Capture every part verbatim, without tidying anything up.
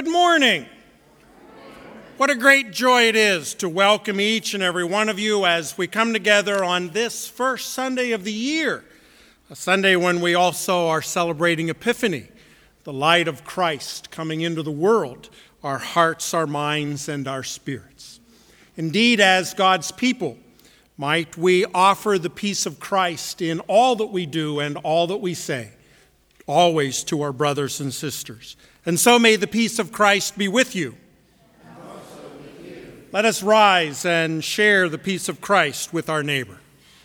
Good morning. What a great joy it is to welcome each and every one of you as we come together on this first Sunday of the year, a Sunday when we also are celebrating Epiphany, the light of Christ coming into the world, our hearts, our minds, and our spirits. Indeed, as God's people, might we offer the peace of Christ in all that we do and all that we say, always to our brothers and sisters. And so may the peace of Christ be with you. And also with you. Let us rise and share the peace of Christ with our neighbor.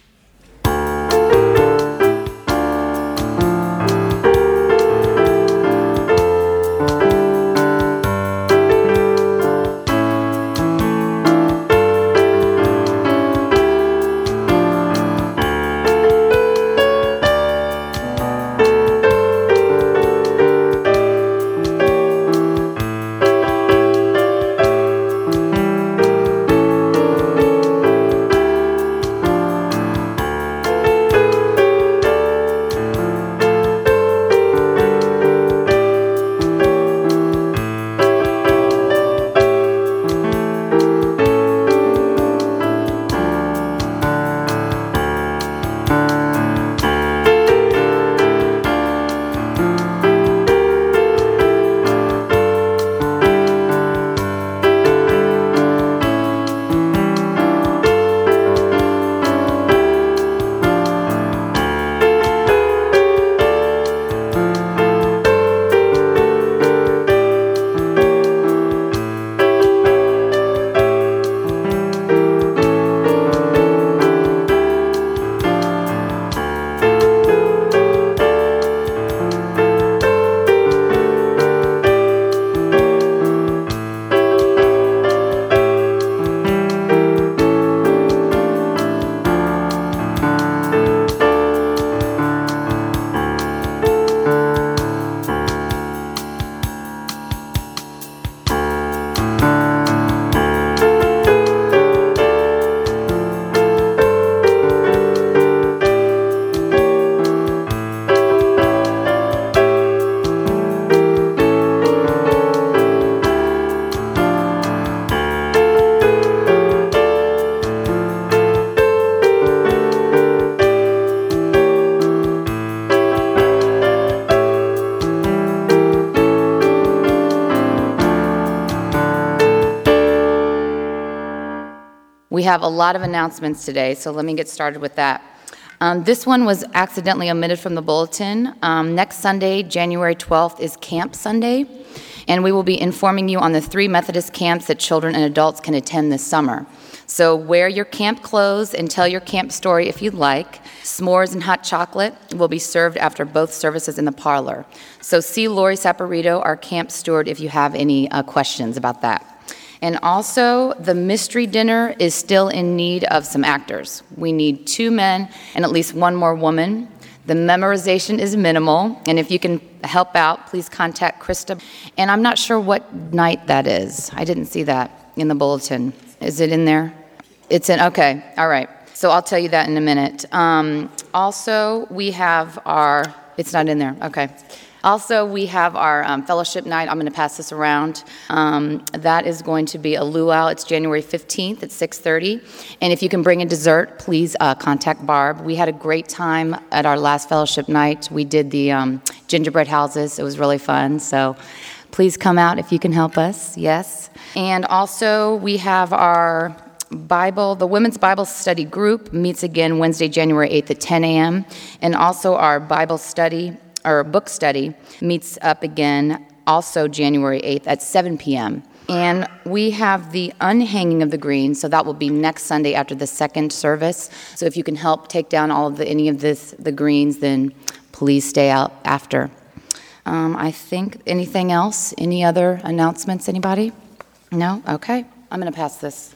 We have a lot of announcements today, so let me get started with that. Um, this one was accidentally omitted from the bulletin. Um, next Sunday, January twelfth, is Camp Sunday, and we will be informing you on the three Methodist camps that children and adults can attend this summer. So wear your camp clothes and tell your camp story if you'd like. S'mores and hot chocolate will be served after both services in the parlor. So see Lori Saporito, our camp steward, if you have any uh, questions about that. And also, the mystery dinner is still in need of some actors. We need two men and at least one more woman. The memorization is minimal, and if you can help out, please contact Krista. And I'm not sure what night that is. I didn't see that in the bulletin. Is it in there? It's in, okay, all right. So I'll tell you that in a minute. Um, also, we have our, it's not in there, okay. Also, we have our um, fellowship night. I'm going to pass this around. Um, that is going to be a luau. It's January fifteenth at six thirty. And if you can bring a dessert, please uh, contact Barb. We had a great time at our last fellowship night. We did the um, gingerbread houses. It was really fun. So please come out if you can help us. Yes. And also, we have our Bible, the Women's Bible Study Group meets again Wednesday, January eighth at ten a.m. And also our Bible study Our book study meets up again also January eighth at seven p.m. And we have the unhanging of the greens, so that will be next Sunday after the second service. So if you can help take down all of the any of this the greens, then please stay out after. Um, I think anything else? Any other announcements? Anybody? No? Okay. I'm going to pass this.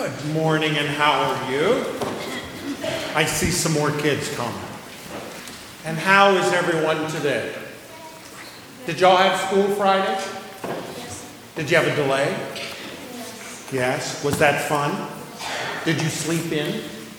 Good morning, and how are you? I see some more kids coming. And how is everyone today? Did y'all have school Friday? Yes. Did you have a delay? Yes. Was that fun? Did you sleep in?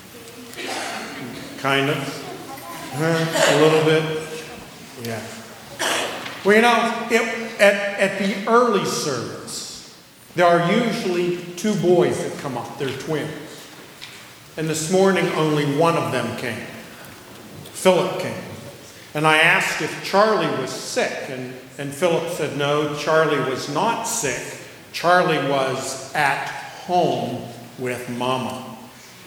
Kind of? Uh, a little bit? Yeah. Well, you know, it, at, at the early service, there are usually two boys that come up. They're twins. And this morning, only one of them came. Philip came. And I asked if Charlie was sick, and, and Philip said no, Charlie was not sick. Charlie was at home with Mama.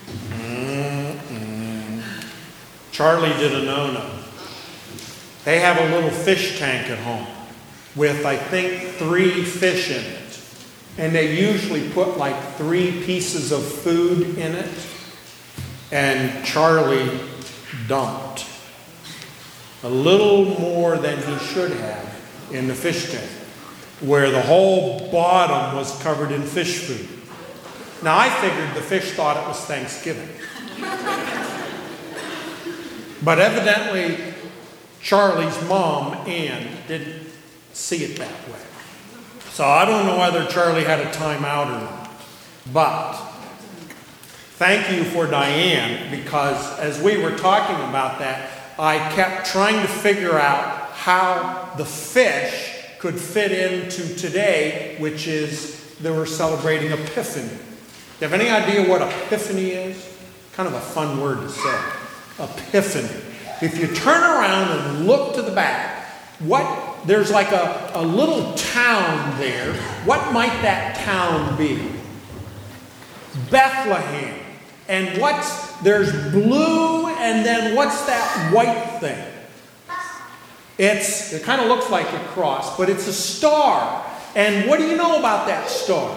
Mm-mm. Charlie did a no-no. They have a little fish tank at home with, I think, three fish in it. And they usually put like three pieces of food in it. And Charlie dumped a little more than he should have in the fish tank, where the whole bottom was covered in fish food. Now, I figured the fish thought it was Thanksgiving. But evidently, Charlie's mom, Ann, didn't see it that way. So I don't know whether Charlie had a timeout or not. But thank you for Diane, because as we were talking about that, I kept trying to figure out how the fish could fit into today, which is they were celebrating Epiphany. Do you have any idea what Epiphany is? Kind of a fun word to say. Epiphany. If you turn around and look to the back, what there's like a, a little town there. What might that town be? Bethlehem. And what's, there's blue, and then what's that white thing? It's, it kind of looks like a cross, but it's a star. And what do you know about that star?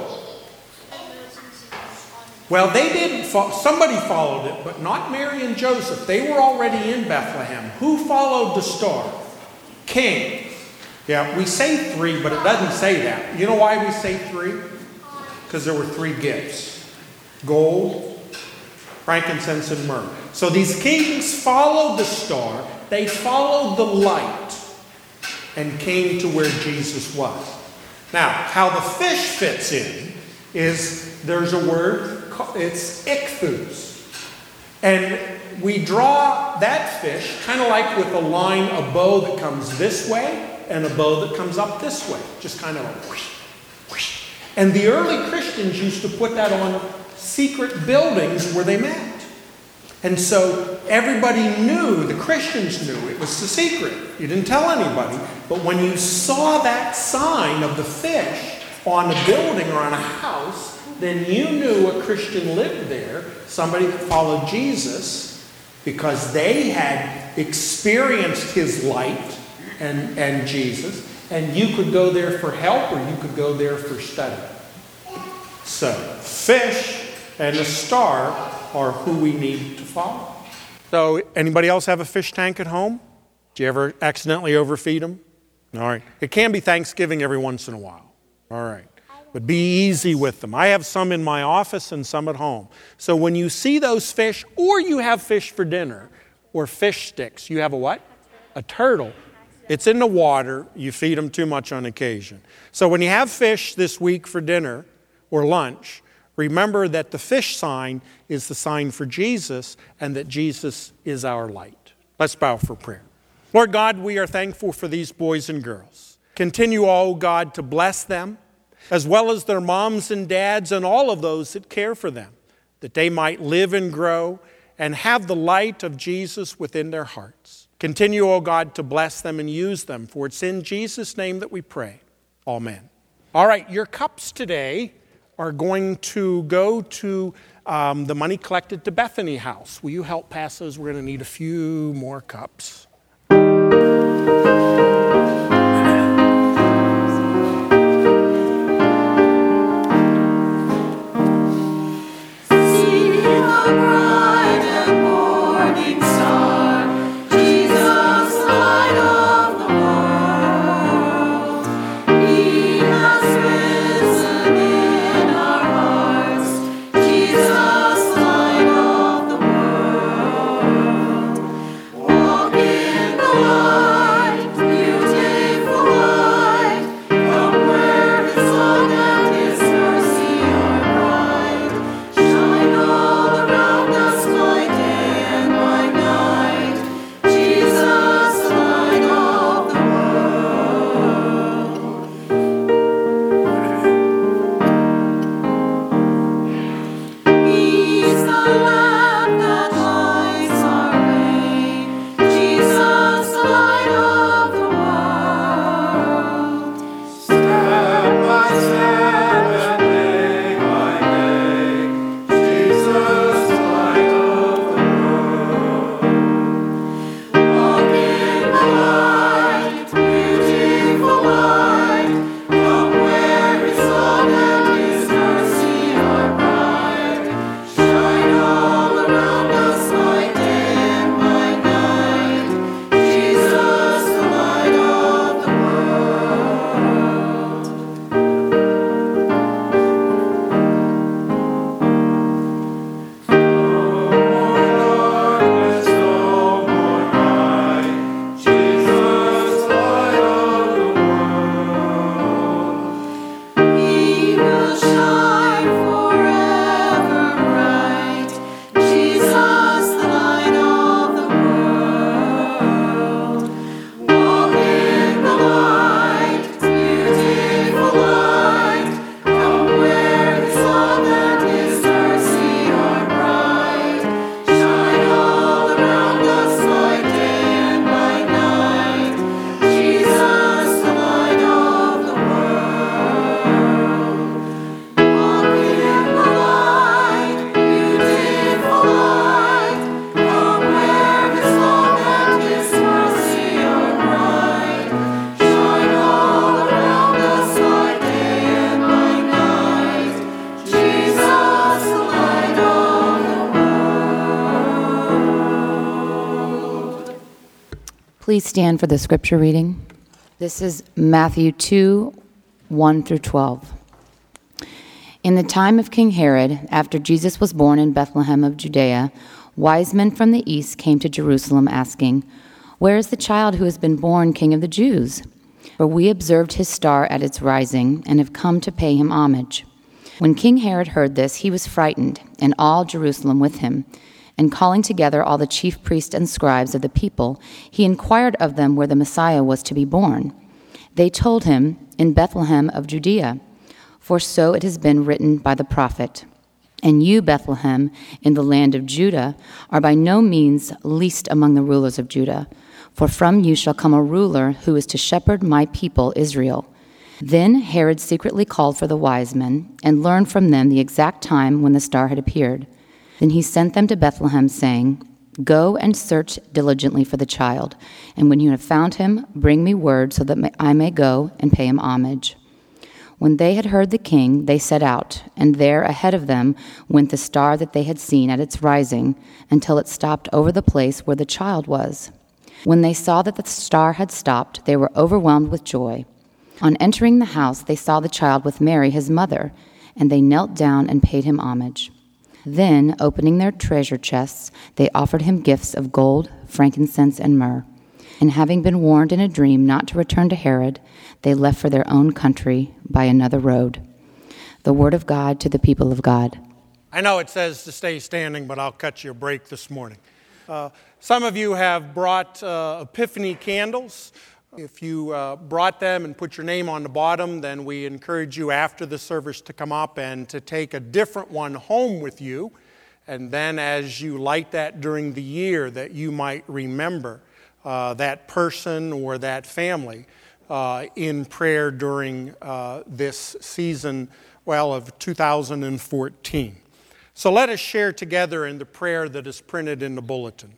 Well, they didn't, fo- somebody followed it, but not Mary and Joseph. They were already in Bethlehem. Who followed the star? King. Yeah, we say three, but it doesn't say that. You know why we say three? Because there were three gifts. Gold, frankincense, and myrrh. So these kings followed the star. They followed the light and came to where Jesus was. Now, how the fish fits in is there's a word, it's ichthus. And we draw that fish kind of like with a line, a bow that comes this way and a bow that comes up this way. Just kind of a whoosh, whoosh. And the early Christians used to put that on secret buildings where they met. And so everybody knew, the Christians knew, it was the secret. You didn't tell anybody. But when you saw that sign of the fish on a building or on a house, then you knew a Christian lived there, somebody that followed Jesus, because they had experienced his light and, and Jesus, and you could go there for help or you could go there for study. So, fish and a star are who we need to follow. So, anybody else have a fish tank at home? Do you ever accidentally overfeed them? All right. It can be Thanksgiving every once in a while. All right. But be easy with them. I have some in my office and some at home. So when you see those fish, or you have fish for dinner, or fish sticks, you have a what? A turtle. It's in the water. You feed them too much on occasion. So when you have fish this week for dinner or lunch, remember that the fish sign is the sign for Jesus, and that Jesus is our light. Let's bow for prayer. Lord God, we are thankful for these boys and girls. Continue, oh God, to bless them, as well as their moms and dads and all of those that care for them, that they might live and grow and have the light of Jesus within their hearts. Continue, O God, to bless them and use them, for it's in Jesus' name that we pray. Amen. All right, your cups today are going to go to um, the money collected to Bethany House. Will you help pass those? We're going to need a few more cups. Jesus please stand for the scripture reading? This is Matthew two, one through twelve. In the time of King Herod, after Jesus was born in Bethlehem of Judea, wise men from the east came to Jerusalem asking, "Where is the child who has been born King of the Jews? For we observed his star at its rising and have come to pay him homage." When King Herod heard this, he was frightened, and all Jerusalem with him. And calling together all the chief priests and scribes of the people, he inquired of them where the Messiah was to be born. They told him, "In Bethlehem of Judea, for so it has been written by the prophet. And you, Bethlehem, in the land of Judah, are by no means least among the rulers of Judah, for from you shall come a ruler who is to shepherd my people Israel." Then Herod secretly called for the wise men and learned from them the exact time when the star had appeared. Then he sent them to Bethlehem, saying, "Go and search diligently for the child, and when you have found him, bring me word so that I may go and pay him homage." When they had heard the king, they set out, and there ahead of them went the star that they had seen at its rising, until it stopped over the place where the child was. When they saw that the star had stopped, they were overwhelmed with joy. On entering the house, they saw the child with Mary, his mother, and they knelt down and paid him homage. Then, opening their treasure chests, they offered him gifts of gold, frankincense, and myrrh. And having been warned in a dream not to return to Herod, they left for their own country by another road. The word of God to the people of God. I know it says to stay standing, but I'll cut you a break this morning. Uh, some of you have brought uh, Epiphany candles. If you uh, brought them and put your name on the bottom, then we encourage you after the service to come up and to take a different one home with you. And then as you light that during the year, that you might remember uh, that person or that family uh, in prayer during uh, this season, well, of two thousand fourteen. So let us share together in the prayer that is printed in the bulletin.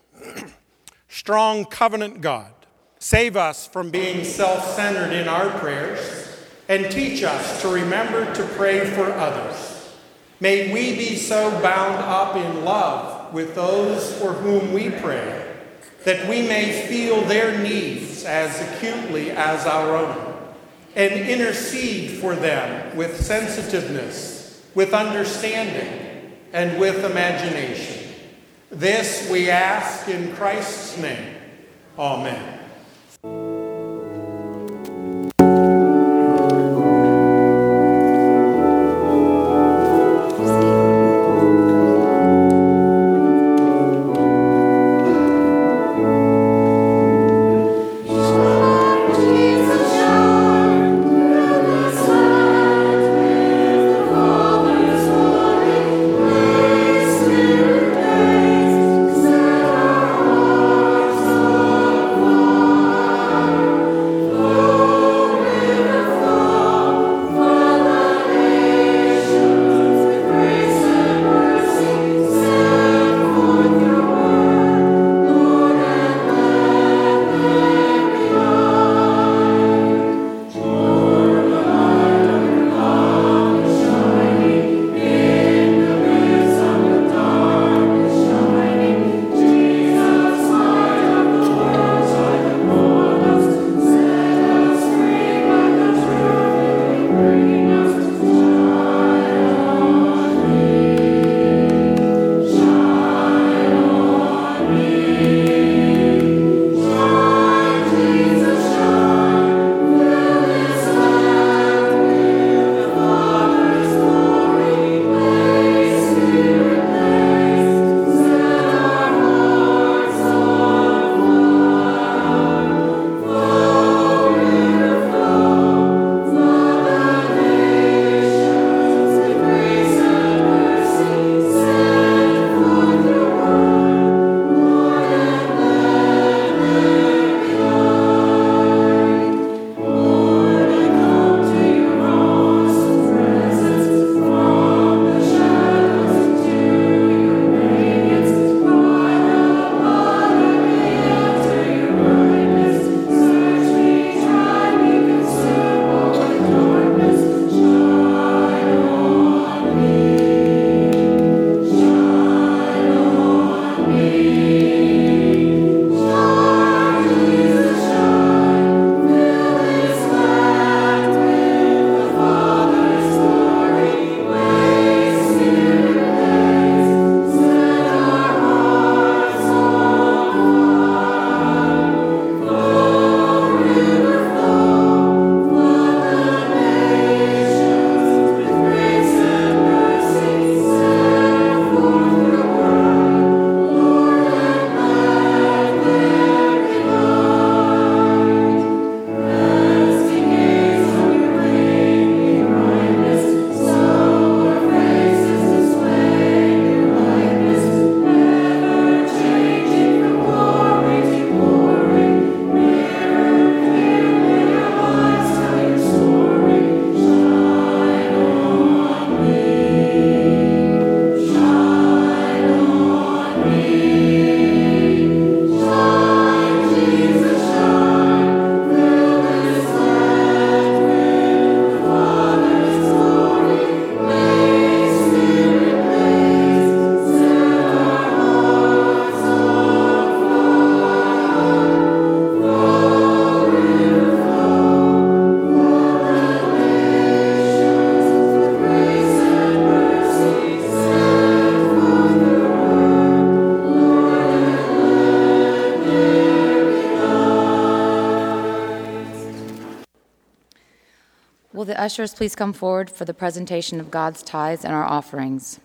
Strong covenant God, save us from being self-centered in our prayers and teach us to remember to pray for others. May we be so bound up in love with those for whom we pray that we may feel their needs as acutely as our own and intercede for them with sensitiveness, with understanding, and with imagination. This we ask in Christ's name. Amen. Oh ushers please come forward for the presentation of God's tithes and our offerings?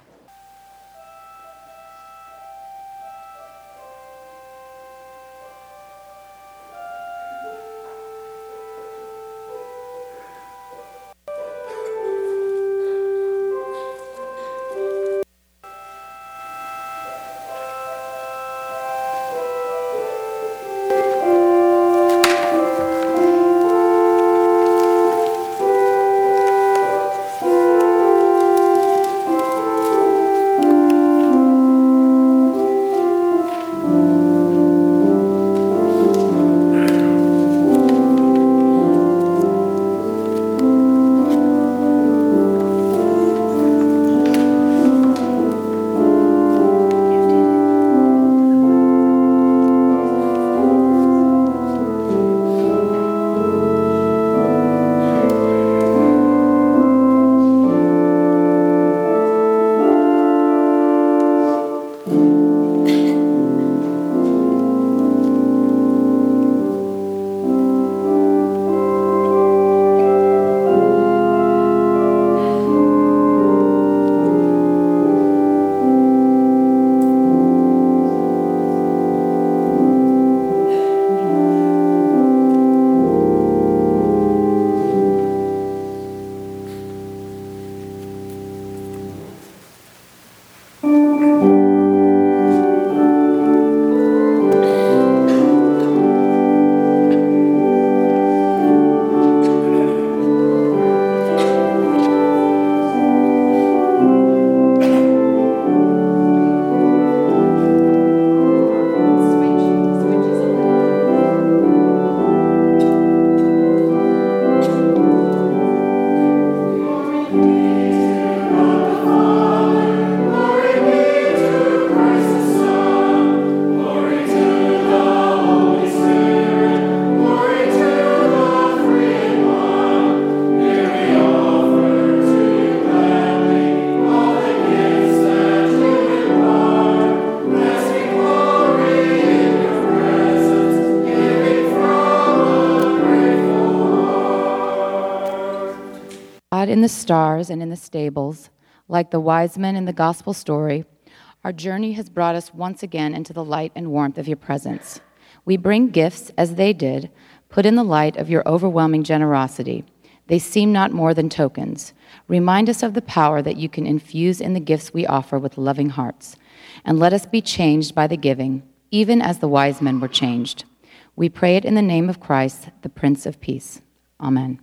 In the stars and in the stables, like the wise men in the gospel story, our journey has brought us once again into the light and warmth of your presence. We bring gifts as they did, put in the light of your overwhelming generosity. They seem not more than tokens. Remind us of the power that you can infuse in the gifts we offer with loving hearts. And let us be changed by the giving, even as the wise men were changed. We pray it in the name of Christ, the Prince of Peace. Amen.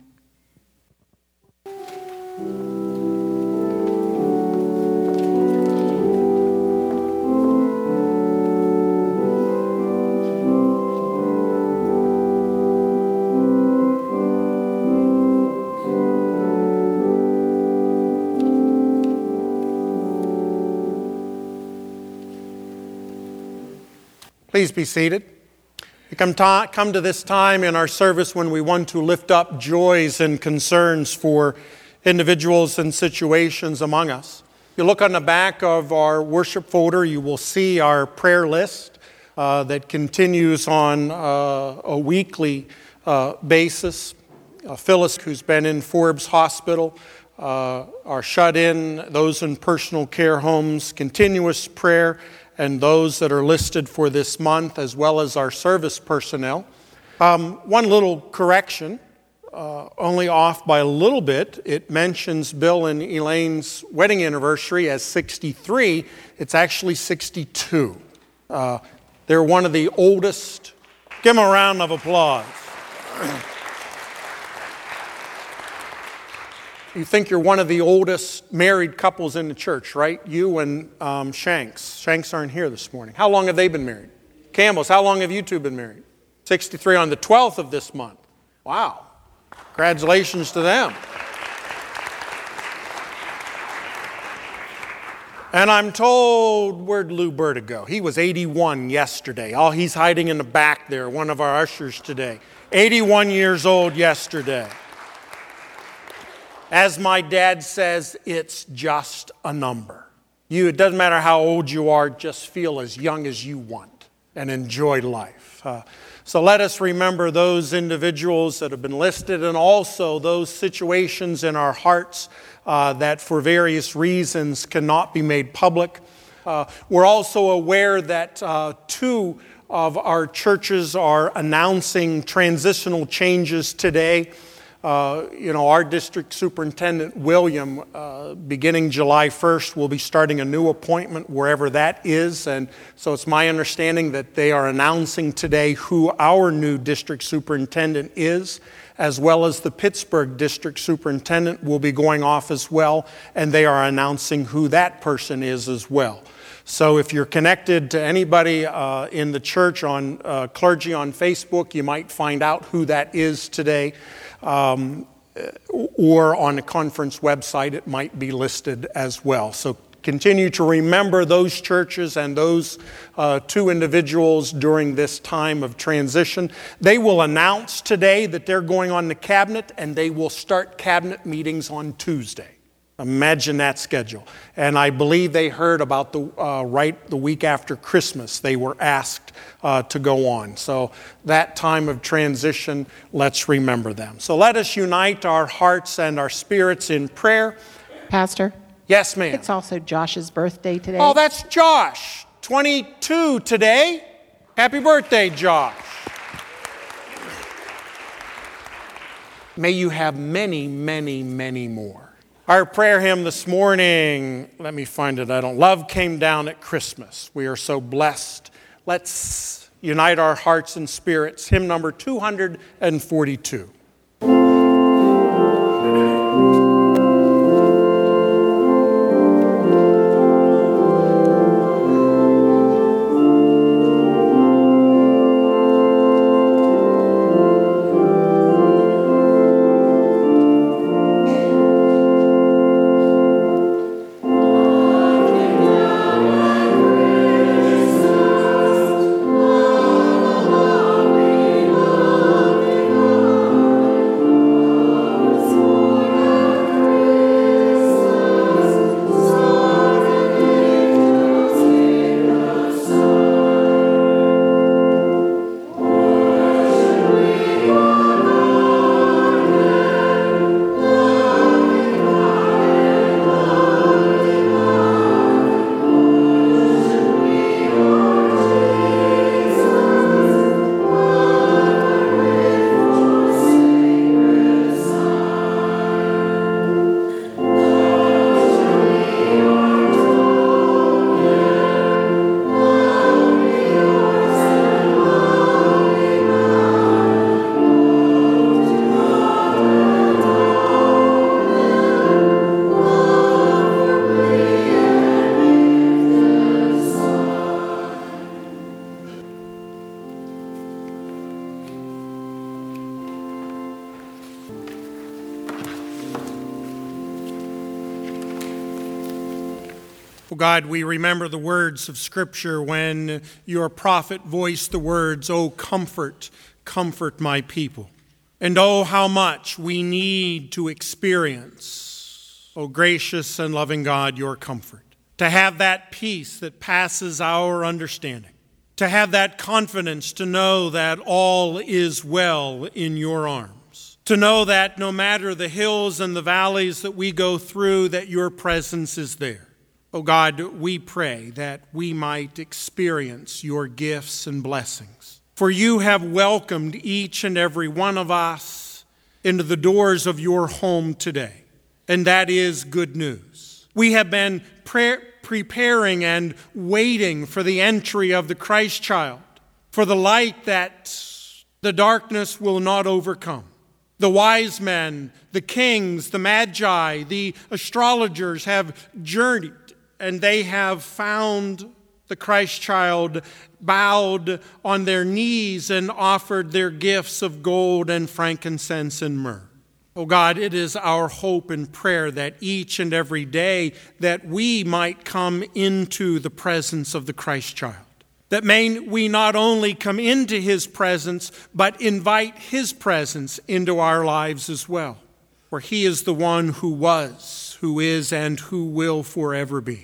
Please be seated. We come, ta- come to this time in our service when we want to lift up joys and concerns for individuals and situations among us. If you look on the back of our worship folder, you will see our prayer list uh, that continues on uh, a weekly uh, basis. Uh, Phyllis, who's been in Forbes Hospital, uh, are shut in, those in personal care homes, continuous prayer, and those that are listed for this month, as well as our service personnel. Um, one little correction, uh, only off by a little bit. It mentions Bill and Elaine's wedding anniversary as sixty-three. It's actually sixty-two. Uh, they're one of the oldest. Give them a round of applause. You think you're one of the oldest married couples in the church, right? You and um, Shanks. Shanks aren't here this morning. How long have they been married? Campbells, how long have you two been married? sixty-three on the twelfth of this month. Wow. Congratulations to them. And I'm told, where'd Lou Berta go? He was eighty-one yesterday. Oh, he's hiding in the back there, one of our ushers today. eighty-one years old yesterday. As my dad says, it's just a number. You, it doesn't matter how old you are, just feel as young as you want. and enjoy life. Uh, so let us remember those individuals that have been listed and also those situations in our hearts uh, that for various reasons cannot be made public. Uh, we're also aware that uh, two of our churches are announcing transitional changes today. Uh, you know, our district superintendent, William, uh, beginning July first, will be starting a new appointment wherever that is. And so it's my understanding that they are announcing today who our new district superintendent is, as well as the Pittsburgh district superintendent will be going off as well. And they are announcing who that person is as well. So if you're connected to anybody uh, in the church on uh, clergy on Facebook, you might find out who that is today. Um, or on the conference website, it might be listed as well. So continue to remember those churches and those uh, two individuals during this time of transition. They will announce today that they're going on the cabinet, and they will start cabinet meetings on Tuesday. Imagine that schedule. And I believe they heard about the uh, right the week after Christmas, they were asked uh, to go on. So that time of transition, let's remember them. So let us unite our hearts and our spirits in prayer. Pastor? Yes, ma'am. It's also Josh's birthday today. Oh, that's Josh. twenty-two today. Happy birthday, Josh. May you have many, many, many more. Our prayer hymn this morning, let me find it, I don't, Love Came Down at Christmas. We are so blessed. Let's unite our hearts and spirits. Hymn number two hundred forty-two. Oh God, we remember the words of Scripture when your prophet voiced the words, "Oh, comfort, comfort my people." And oh, how much we need to experience, oh gracious and loving God, your comfort. To have that peace that passes our understanding. To have that confidence to know that all is well in your arms. To know that no matter the hills and the valleys that we go through, that your presence is there. Oh God, we pray that we might experience your gifts and blessings. For you have welcomed each and every one of us into the doors of your home today. And that is good news. We have been pre- preparing and waiting for the entry of the Christ child, for the light that the darkness will not overcome. The wise men, the kings, the magi, the astrologers have journeyed, and they have found the Christ child bowed on their knees and offered their gifts of gold and frankincense and myrrh. Oh God, it is our hope and prayer that each and every day that we might come into the presence of the Christ child. That may we not only come into his presence, but invite his presence into our lives as well. For he is the one who was, who is, and who will forever be.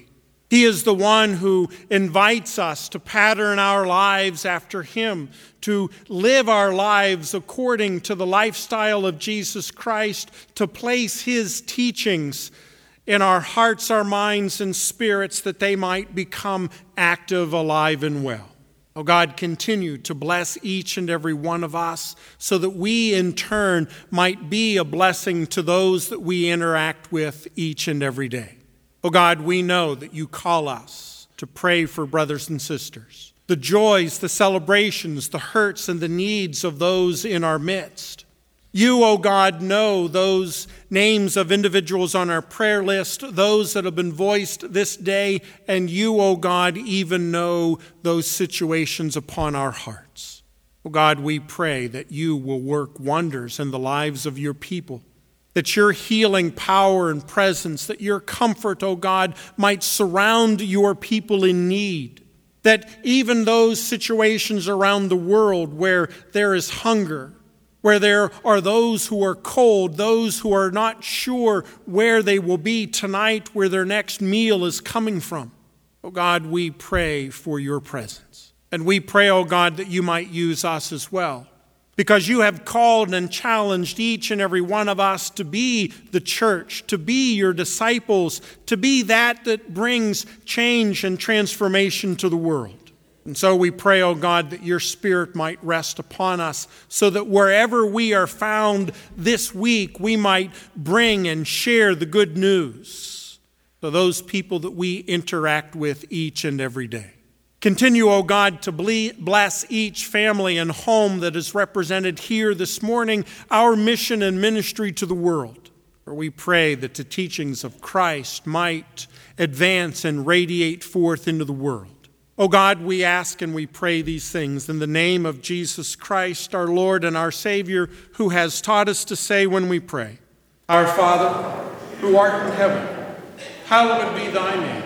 He is the one who invites us to pattern our lives after him, to live our lives according to the lifestyle of Jesus Christ, to place his teachings in our hearts, our minds, and spirits, that they might become active, alive, and well. Oh God, continue to bless each and every one of us so that we in turn might be a blessing to those that we interact with each and every day. Oh God, we know that you call us to pray for brothers and sisters, the joys, the celebrations, the hurts, and the needs of those in our midst. You, oh God, know those names of individuals on our prayer list, those that have been voiced this day, and you, oh God, even know those situations upon our hearts. Oh God, we pray that you will work wonders in the lives of your people, that your healing power and presence, that your comfort, oh God, might surround your people in need, that even those situations around the world where there is hunger, where there are those who are cold, those who are not sure where they will be tonight, where their next meal is coming from. Oh God, we pray for your presence. And we pray, oh God, that you might use us as well, because you have called and challenged each and every one of us to be the church, to be your disciples, to be that that brings change and transformation to the world. And so we pray, oh God, that your Spirit might rest upon us so that wherever we are found this week, we might bring and share the good news to those people that we interact with each and every day. Continue, oh God, to bless each family and home that is represented here this morning, our mission and ministry to the world. For we pray that the teachings of Christ might advance and radiate forth into the world. Oh God, we ask and we pray these things in the name of Jesus Christ, our Lord and our Savior, who has taught us to say when we pray, Our Father, who art in heaven, hallowed be thy name.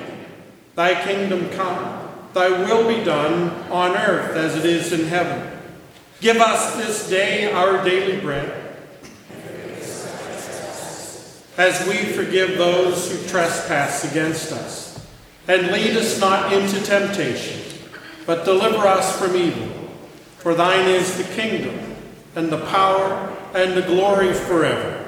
Thy kingdom come, thy will be done on earth as it is in heaven. Give us this day our daily bread, as we forgive those who trespass against us. And lead us not into temptation, but deliver us from evil. For thine is the kingdom, and the power, and the glory forever.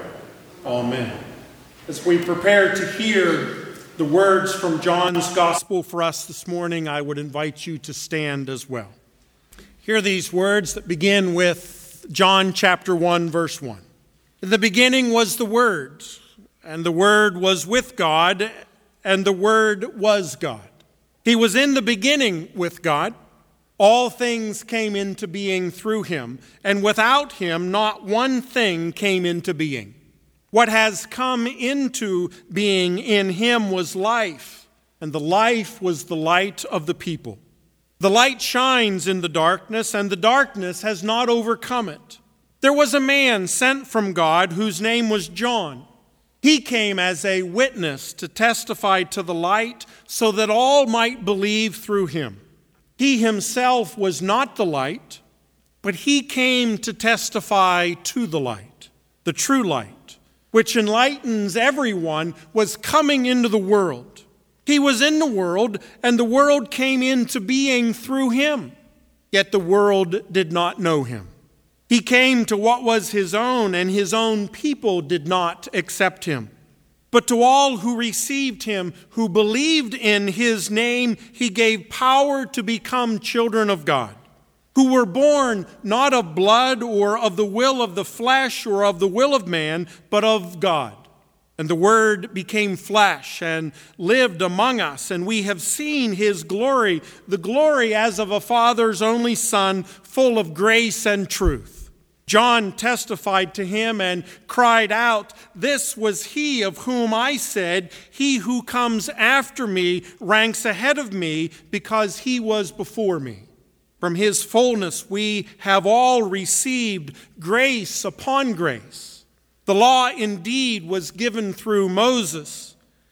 Amen. As we prepare to hear the words from John's Gospel for us this morning, I would invite you to stand as well. Hear these words that begin with John chapter one, verse one. In the beginning was the Word, and the Word was with God, and the Word was God. He was in the beginning with God. All things came into being through him, and without him not one thing came into being. What has come into being in him was life, and the life was the light of the people. The light shines in the darkness, and the darkness has not overcome it. There was a man sent from God whose name was John. He came as a witness to testify to the light so that all might believe through him. He himself was not the light, but he came to testify to the light, the true light, which enlightens everyone, was coming into the world. He was in the world, and the world came into being through him, yet the world did not know him. He came to what was his own, and his own people did not accept him. But to all who received him, who believed in his name, he gave power to become children of God, who were born not of blood or of the will of the flesh or of the will of man, but of God. And the Word became flesh and lived among us, and we have seen his glory, the glory as of a Father's only Son, full of grace and truth. John testified to him and cried out, "This was he of whom I said, 'He who comes after me ranks ahead of me, because he was before me.' From his fullness we have all received grace upon grace. The law indeed was given through Moses.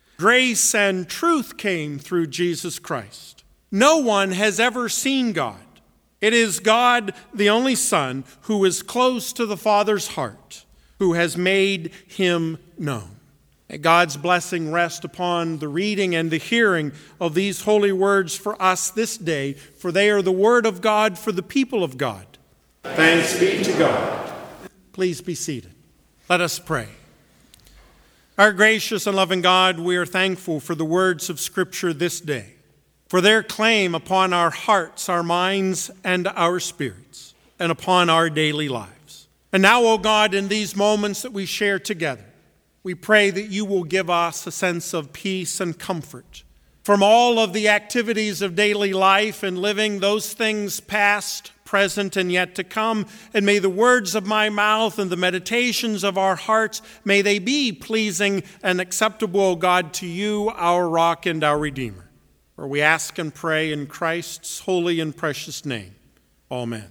Grace and truth came through Jesus Christ. No one has ever seen God. It is God, the only Son, who is close to the Father's heart, who has made him known." May God's blessing rest upon the reading and the hearing of these holy words for us this day, for they are the word of God for the people of God. Thanks be to God. Please be seated. Let us pray. Our gracious and loving God, we are thankful for the words of Scripture this day, for their claim upon our hearts, our minds, and our spirits, and upon our daily lives. And now, O God, in these moments that we share together, we pray that you will give us a sense of peace and comfort from all of the activities of daily life and living, those things past, present, and yet to come. And may the words of my mouth and the meditations of our hearts, may they be pleasing and acceptable, O God, to you, our rock and our Redeemer. For we ask and pray in Christ's holy and precious name. Amen.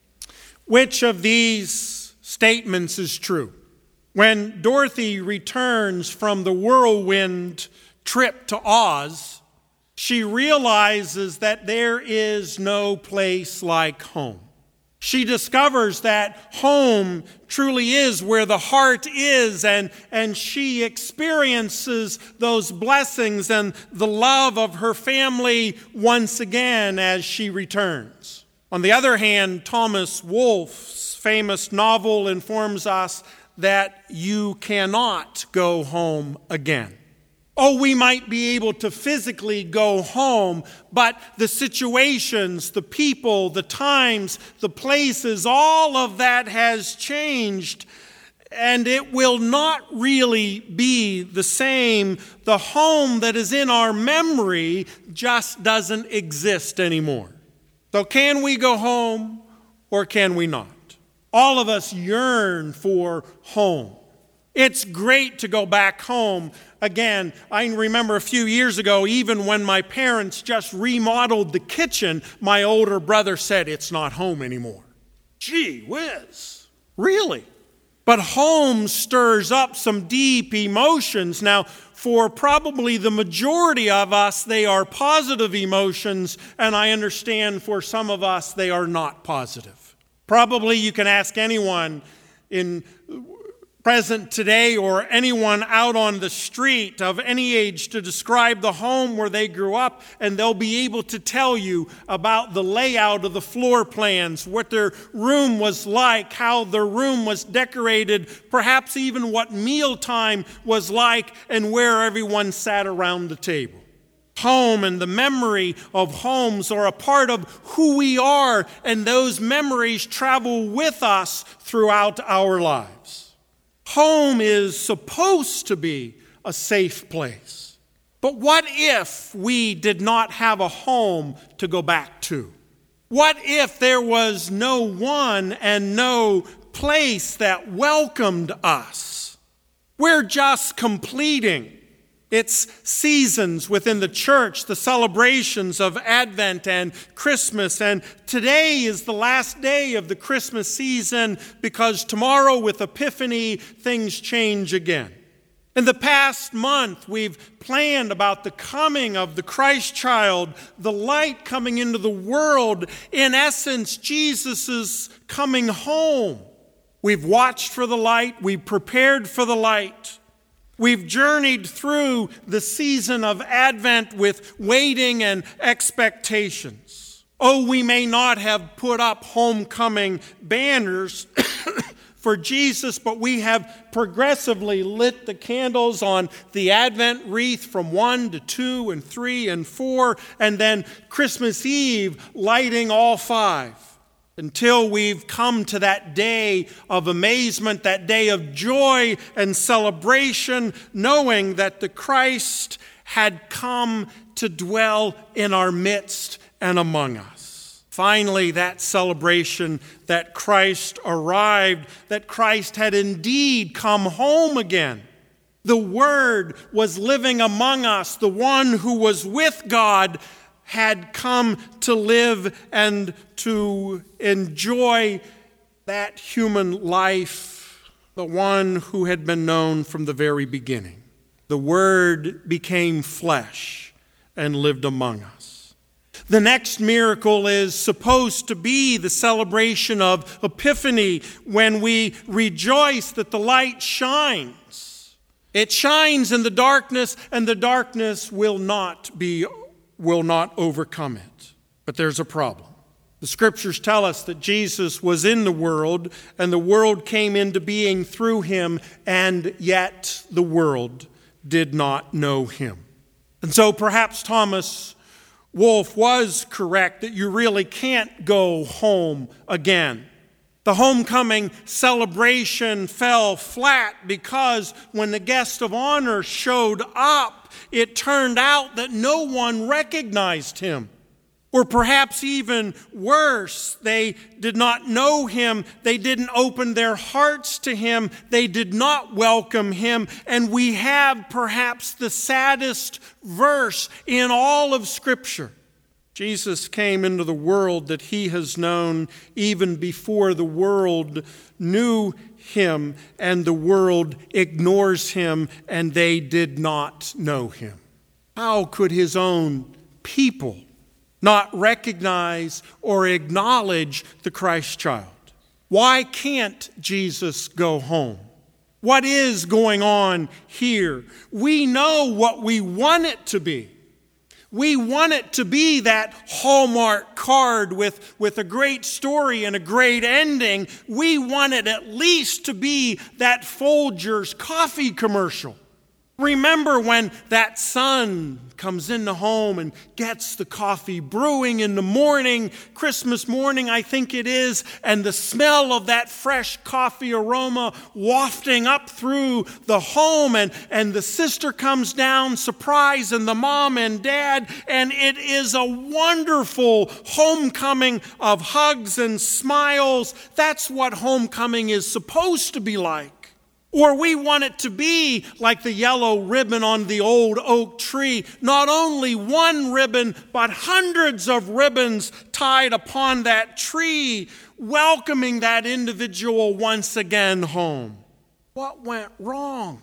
Which of these statements is true? When Dorothy returns from the whirlwind trip to Oz, she realizes that there is no place like home. She discovers that home truly is where the heart is, and, and she experiences those blessings and the love of her family once again as she returns. On the other hand, Thomas Wolfe's famous novel informs us that you cannot go home again. Oh, we might be able to physically go home, but the situations, the people, the times, the places, all of that has changed, and it will not really be the same. The home that is in our memory just doesn't exist anymore. So can we go home or can we not? All of us yearn for home. It's great to go back home. Again, I remember a few years ago, even when my parents just remodeled the kitchen, my older brother said, "It's not home anymore." Gee whiz, really? But home stirs up some deep emotions. Now, for probably the majority of us, they are positive emotions, and I understand for some of us, they are not positive. Probably you can ask anyone in present today or anyone out on the street of any age to describe the home where they grew up, and they'll be able to tell you about the layout of the floor plans, what their room was like, how their room was decorated, perhaps even what mealtime was like, and where everyone sat around the table. Home and the memory of homes are a part of who we are, and those memories travel with us throughout our lives. Home is supposed to be a safe place. But what if we did not have a home to go back to? What if there was no one and no place that welcomed us? We're just completing its seasons within the church, the celebrations of Advent and Christmas. And today is the last day of the Christmas season, because tomorrow with Epiphany, things change again. In the past month, we've planned about the coming of the Christ child, the light coming into the world. In essence, Jesus is coming home. We've watched for the light. We've prepared for the light. We've journeyed through the season of Advent with waiting and expectations. Oh, we may not have put up homecoming banners for Jesus, but we have progressively lit the candles on the Advent wreath from one to two and three and four, and then Christmas Eve lighting all five, until we've come to that day of amazement, that day of joy and celebration, knowing that the Christ had come to dwell in our midst and among us. Finally, that celebration that Christ arrived, that Christ had indeed come home again. The Word was living among us. The one who was with God had come to live and to enjoy that human life, the one who had been known from the very beginning. The Word became flesh and lived among us. The next miracle is supposed to be the celebration of Epiphany, when we rejoice that the light shines. It shines in the darkness, and the darkness will not be, will not overcome it. But there's a problem. The scriptures tell us that Jesus was in the world, and the world came into being through him, and yet the world did not know him. And so perhaps Thomas Wolfe was correct that you really can't go home again. The homecoming celebration fell flat because when the guest of honor showed up, it turned out that no one recognized him. Or perhaps even worse, they did not know him, they didn't open their hearts to him, they did not welcome him, and we have perhaps the saddest verse in all of Scripture. Jesus came into the world that he has known even before the world knew him, and the world ignores him, and they did not know him. How could his own people not recognize or acknowledge the Christ child? Why can't Jesus go home? What is going on here? We know what we want it to be. We want it to be that Hallmark card with, with a great story and a great ending. We want it at least to be that Folgers coffee commercial. Remember when that son comes in the home and gets the coffee brewing in the morning, Christmas morning I think it is, and the smell of that fresh coffee aroma wafting up through the home, and, and the sister comes down, surprise, and the mom and dad, and it is a wonderful homecoming of hugs and smiles. That's what homecoming is supposed to be like. Or we want it to be like the yellow ribbon on the old oak tree. Not only one ribbon, but hundreds of ribbons tied upon that tree, welcoming that individual once again home. What went wrong?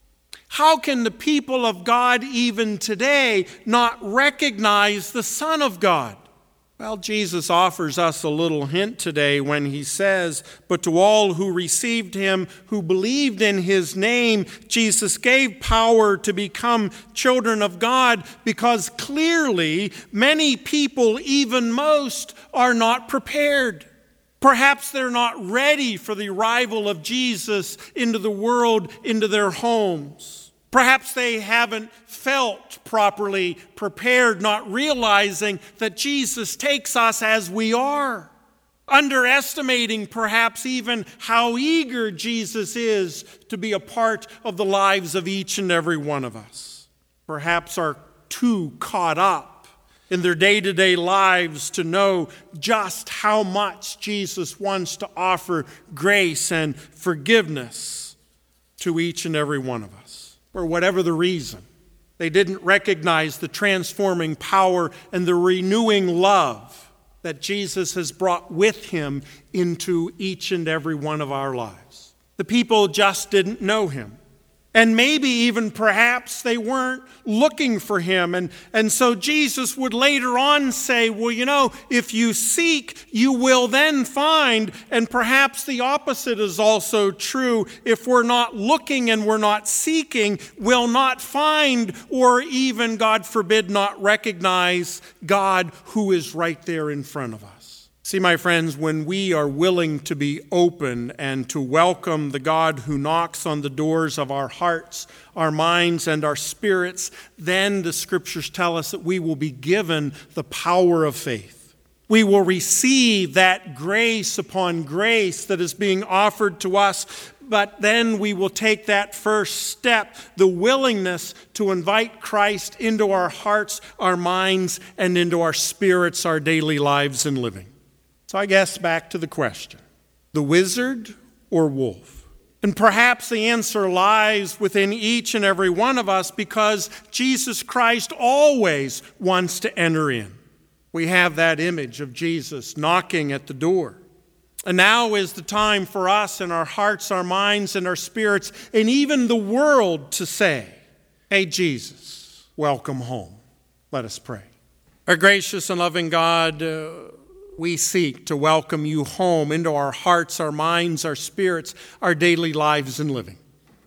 How can the people of God even today not recognize the Son of God? Well, Jesus offers us a little hint today when he says, "But to all who received him, who believed in his name, Jesus gave power to become children of God," because clearly many people, even most, are not prepared. Perhaps they're not ready for the arrival of Jesus into the world, into their homes. Perhaps they haven't felt properly prepared, not realizing that Jesus takes us as we are. Underestimating perhaps even how eager Jesus is to be a part of the lives of each and every one of us. Perhaps are too caught up in their day-to-day lives to know just how much Jesus wants to offer grace and forgiveness to each and every one of us. For whatever the reason, they didn't recognize the transforming power and the renewing love that Jesus has brought with him into each and every one of our lives. The people just didn't know him. And maybe even perhaps they weren't looking for him. And, and so Jesus would later on say, well, you know, if you seek, you will then find. And perhaps the opposite is also true. If we're not looking and we're not seeking, we'll not find, or even, God forbid, not recognize God who is right there in front of us. See, my friends, when we are willing to be open and to welcome the God who knocks on the doors of our hearts, our minds, and our spirits, then the scriptures tell us that we will be given the power of faith. We will receive that grace upon grace that is being offered to us, but then we will take that first step, the willingness to invite Christ into our hearts, our minds, and into our spirits, our daily lives and living. So I guess back to the question, the wizard or wolf? And perhaps the answer lies within each and every one of us because Jesus Christ always wants to enter in. We have that image of Jesus knocking at the door. And now is the time for us in our hearts, our minds, and our spirits, and even the world to say, hey, Jesus, welcome home. Let us pray. Our gracious and loving God, uh, we seek to welcome you home into our hearts, our minds, our spirits, our daily lives and living.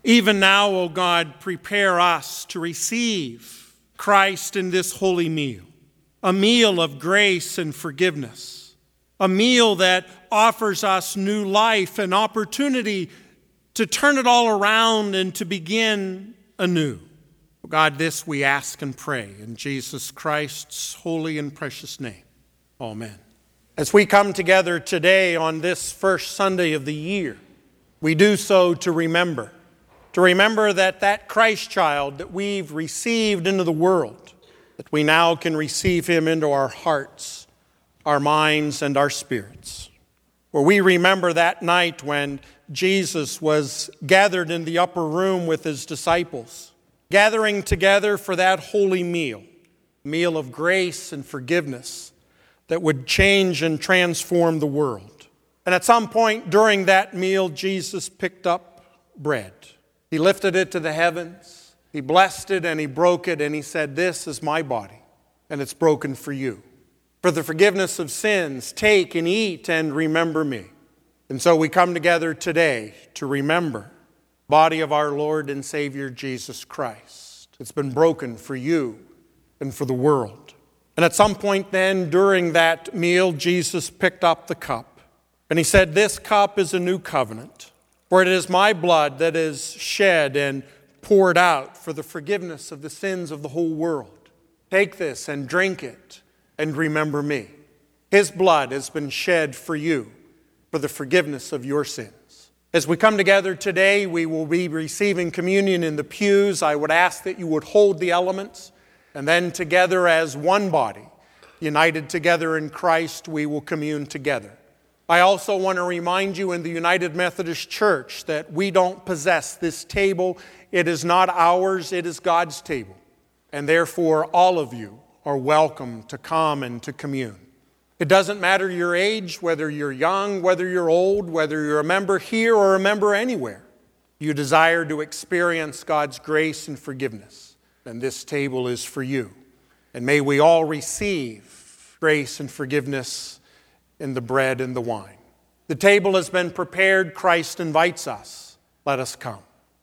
Even now, O God, prepare us to receive Christ in this holy meal, a meal of grace and forgiveness, a meal that offers us new life and opportunity to turn it all around and to begin anew. God, this we ask and pray in Jesus Christ's holy and precious name. Amen. As we come together today on this first Sunday of the year, we do so to remember, to remember that that Christ child that we've received into the world, that we now can receive him into our hearts, our minds, and our spirits. Where we remember that night when Jesus was gathered in the upper room with his disciples, gathering together for that holy meal, a meal of grace and forgiveness that would change and transform the world. And at some point during that meal, Jesus picked up bread. He lifted it to the heavens, he blessed it, and he broke it, and he said, "This is my body, and it's broken for you. For the forgiveness of sins, take and eat and remember me." And so we come together today to remember the body of our Lord and Savior Jesus Christ. It's been broken for you and for the world. And at some point then, during that meal, Jesus picked up the cup. And he said, "This cup is a new covenant, for it is my blood that is shed and poured out for the forgiveness of the sins of the whole world. Take this and drink it and remember me." His blood has been shed for you for the forgiveness of your sins. As we come together today, we will be receiving communion in the pews. I would ask that you would hold the elements, and then together as one body, united together in Christ, we will commune together. I also want to remind you in the United Methodist Church that we don't possess this table. It is not ours, it is God's table. And therefore, all of you are welcome to come and to commune. It doesn't matter your age, whether you're young, whether you're old, whether you're a member here or a member anywhere. You desire to experience God's grace and forgiveness, then this table is for you. And may we all receive grace and forgiveness in the bread and the wine. The table has been prepared. Christ invites us. Let us come.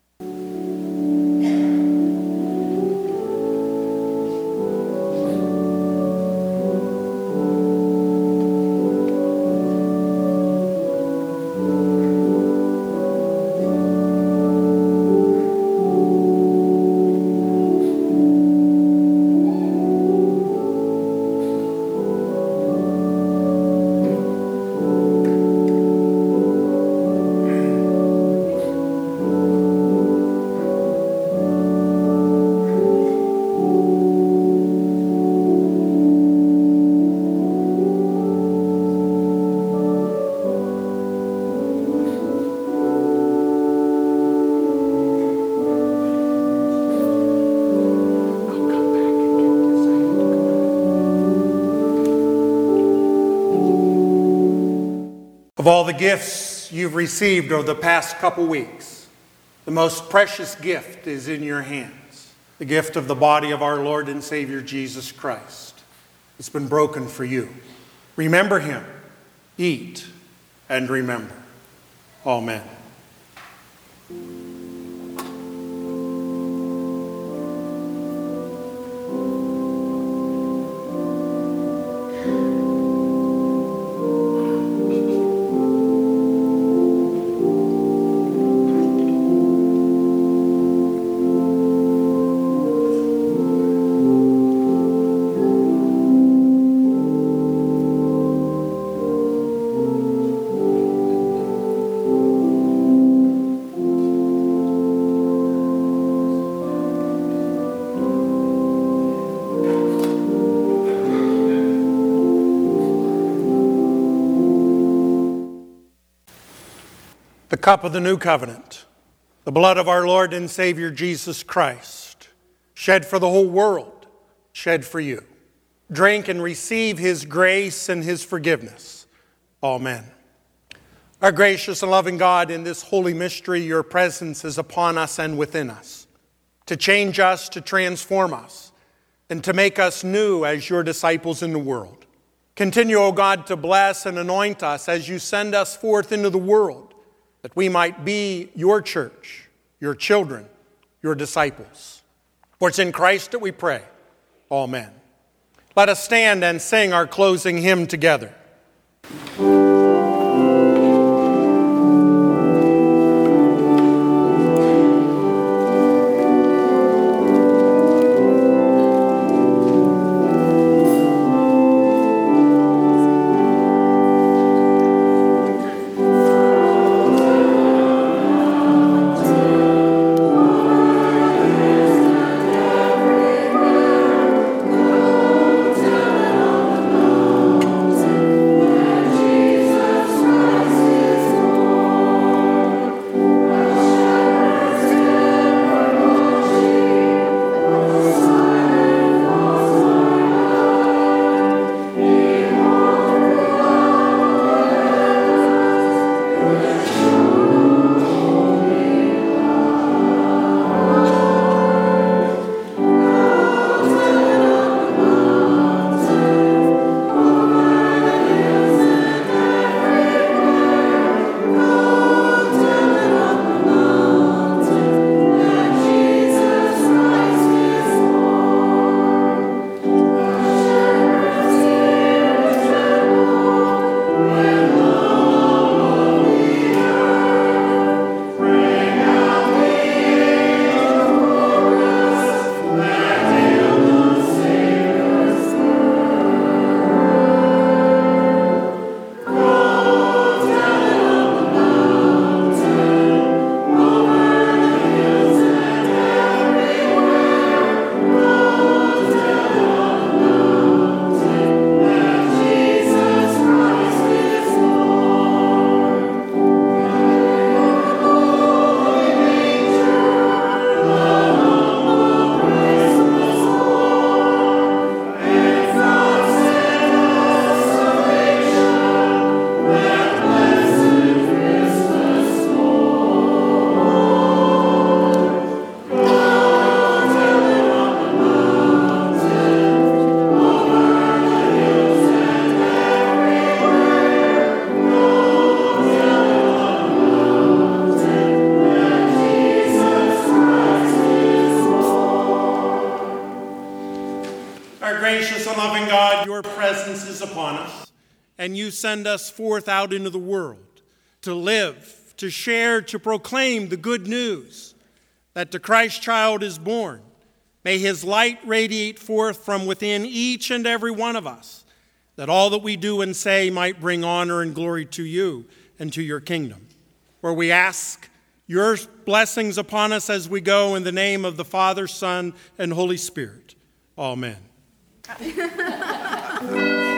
Of all the gifts you've received over the past couple weeks, the most precious gift is in your hands, the gift of the body of our Lord and Savior Jesus Christ. It's been broken for you. Remember him, eat, and remember. Amen. The cup of the new covenant, the blood of our Lord and Savior Jesus Christ, shed for the whole world, shed for you. Drink and receive his grace and his forgiveness. Amen. Our gracious and loving God, in this holy mystery, your presence is upon us and within us, to change us, to transform us, and to make us new as your disciples in the world. Continue, O God, to bless and anoint us as you send us forth into the world, that we might be your church, your children, your disciples. For it's in Christ that we pray. Amen. Let us stand and sing our closing hymn together. And you send us forth out into the world to live, to share, to proclaim the good news that the Christ child is born. May his light radiate forth from within each and every one of us, that all that we do and say might bring honor and glory to you and to your kingdom. Where we ask your blessings upon us as we go in the name of the Father, Son, and Holy Spirit. Amen.